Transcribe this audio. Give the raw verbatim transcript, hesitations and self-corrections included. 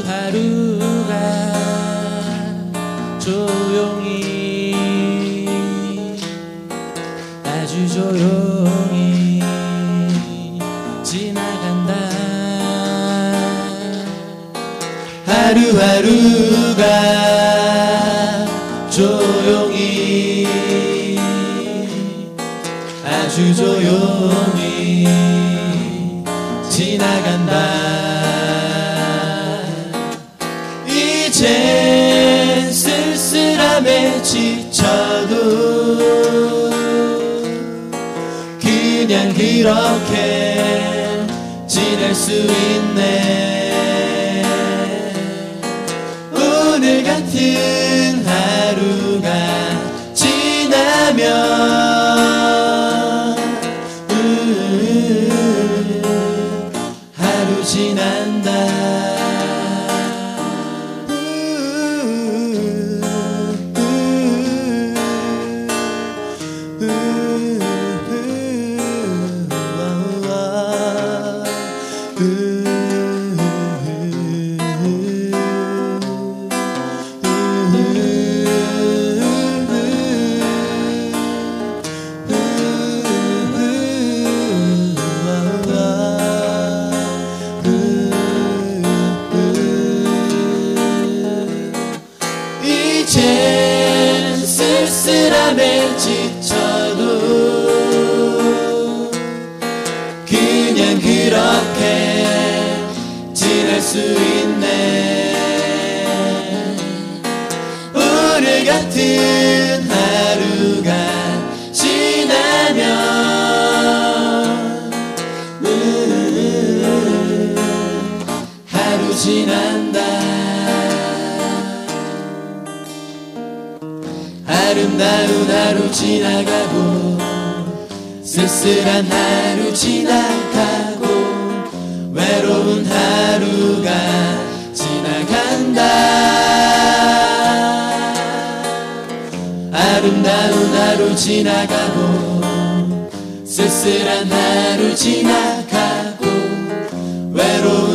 하루하루가 조용히 아주 조용히 지나간다. 하루하루가 조용히 아주 조용히 지나간다. 이젠 쓸쓸함에 지쳐도 그냥 그렇게 지낼 수 있네. 오늘 같은 하루가 지나면 음, 하루 지난다. 이젠 쓸쓸함에 지쳐도 그냥 그렇게 지낼 수 있네. 오늘 같은 하루가 지나면 음, 하루 지난다. 아름다운 하루 지나가고 쓸쓸한 하루 지나가고 외로운 하루가 지나간다. 아름다운 하루 지나가고 쓸쓸한 하루 지나가고 외로운